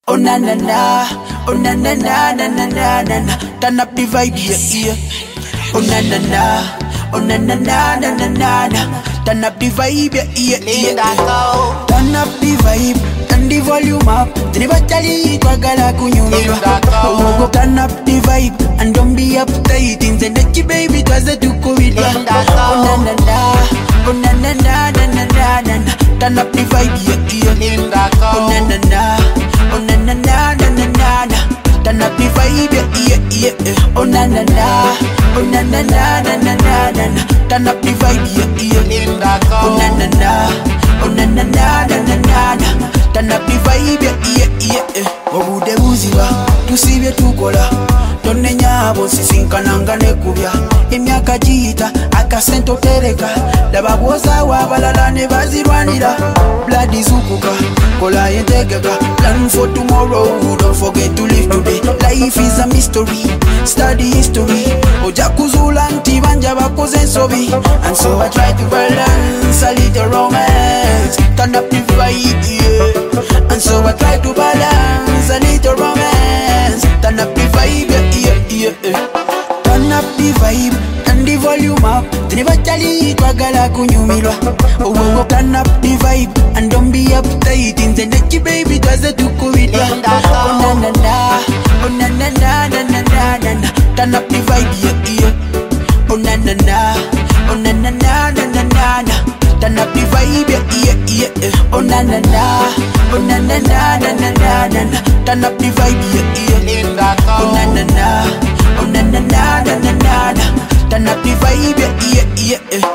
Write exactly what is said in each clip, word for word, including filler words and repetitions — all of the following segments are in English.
Oh na na na, oh na na na na na na na. Turn up the vibe, yeah yeah. Oh na na na, oh na na na na na na na. Turn up the vibe, yeah yeah yeah. Turn up the vibe, turn the volume up. Tinibachali twagala kunyumira. Oh go turn up the vibe and don't be uptight. Inze neki baby twaze tukuwira. Oh na na na, oh na na na na na na na. Turn up the vibe, yeah yeah. Oh na na na. Oh na na na na na na na. Turn up the vibe, yeah yeah yeah. Oh na na na. Oh na na na na na na na. Turn up the vibe, yeah yeah. Oh na na na. Oh na na na na na na na. Turn up the vibe, yeah yeah yeah. Obude buziba tusibye tukola. Tonenya abo sisinkananga nekubya. Emyaka jita akasento tereka. Laba bwoza wabalala ne bazirwanira. Blood izukuka kola yentegeka. Plan for tomorrow, don't forget to live today. Life is a mystery, study history. Oja kuzula nti banja bakoze nsobi. And so I try to balance a little romance. Turn up the vibe, yeah. And so I try to balance a little romance. Turn up the vibe, yeah, yeah, yeah. Turn up the vibe and the volume up. Tinibachali twagala kunyumirwa. Oh, oh, oh. Turn up the vibe and don't be uptight. Inze neki baby twaze tukuwira. Oh na na na, oh na na na na na na na. Turn up the vibe, yeah yeah. Oh na na na, oh na na na na na na na. Turn up the vibe, yeah yeah yeah. Oh na na na, oh na na na na na na na. Turn up the vibe, yeah yeah. Oh na na na, oh na na na na na na na. Turn up the vibe, yeah yeah yeah.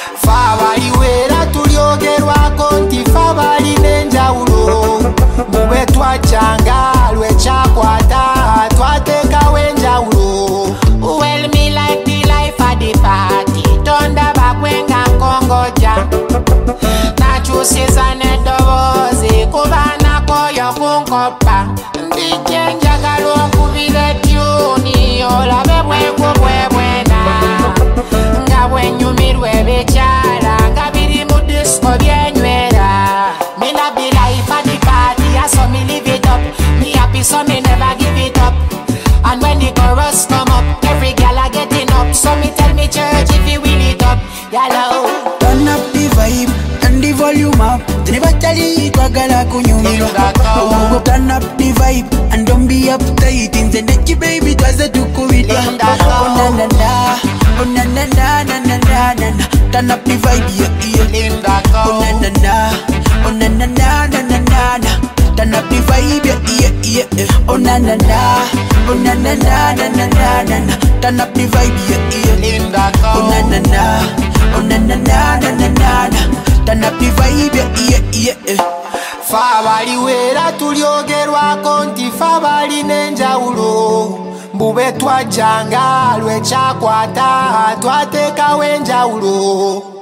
Fabali wera tulyogerwa konti fabali nenjawulo. Mube twachanga lwe chakwata twateka wenjawulo. Well me like the life of the party. Tonda bakwenga kongoja. Nachusiza nedobozi kubana koyo kunkopa. Ndijenja galo kubile tuni olabe bwengu bwebwena. Nga bwenyumirwe bechara nga biri mu disco byenywera. Me love the life of the party, I saw me live it up. Me happy so me never give it up. And when the chorus come up, every gal a getting up. So me tell me church if you will it up, yalla. Turn up the vibe and the volume up. Tinibachali twagala kunyumirwa. Oh go turn up the vibe and don't be uptight. Inze neki baby twaze tukuwira. Oh na na na, oh na na na na na na na. Turn up the vibe, yeah yeah. Oh na na na, oh na na na na na na na. Turn up the vibe, yeah yeah yeah. Oh na na na, oh na na na na na na na. Turn up the vibe, yeah yeah. Oh na na na, oh na na na na na na na. Turn up the vibe, yeah yeah yeah. Fabali wera tulyogerwa konti fabali nenjawulo. Mbube twajanga lwe chakwata twateka wenjawulo.